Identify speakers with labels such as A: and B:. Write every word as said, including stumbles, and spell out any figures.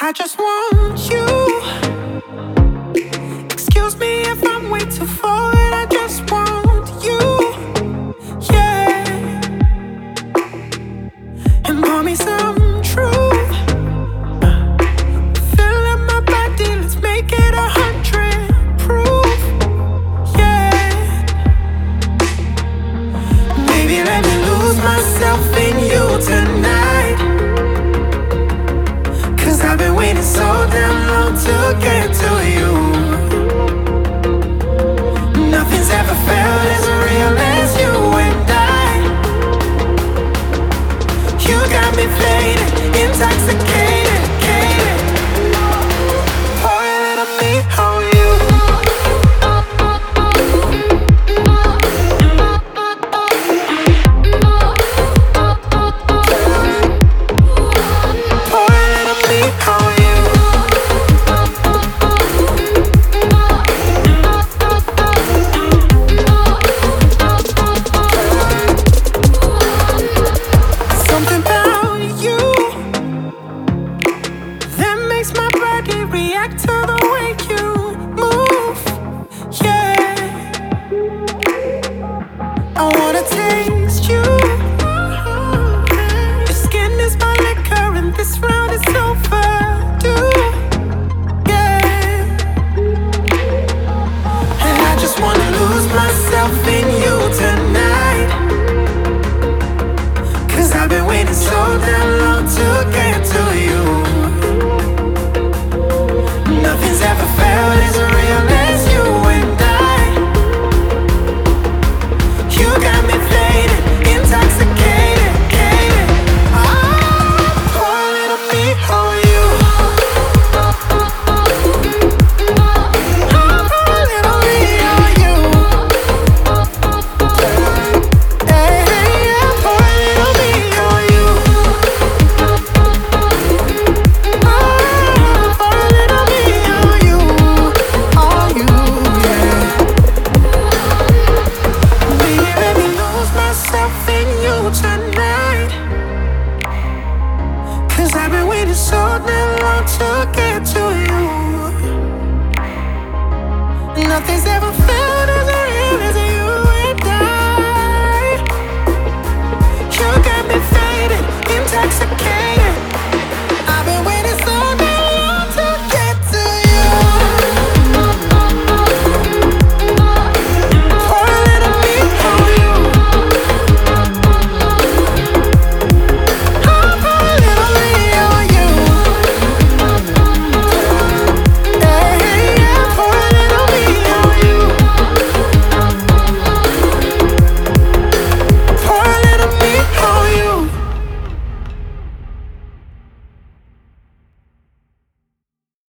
A: I just want you. Excuse me if I'm way too forward. I just want you, yeah. And pour me some truth. Fill up my body, let's make it a hundred proof, yeah. Baby, let me lose myself in you tonight. Cause I've been waiting so damn long to get to you. Nothing's ever felt as real as you and I. You got me faded, intoxicated, cated. Pour a little me on you. Pour a little me on you. Something about you that makes my body react to the way you move, yeah. I wanna taste you. Your skin is my liquor and this round is overdue, yeah. And I just wanna lose myself in you tonight. Cause I've been waiting so damn long to get to you. Nothing's ever felt as real as you and I. You got me faded, intoxicated, cated. Ah, pour a little me on you. Ah, pour a little me on you. Hey, hey, yeah, pour a little me on you. Ah, pour a little me on you, on you, yeah. Baby, let me lose myself in you tonight. Cause I've been waiting so damn long to get to you. Nothing's ever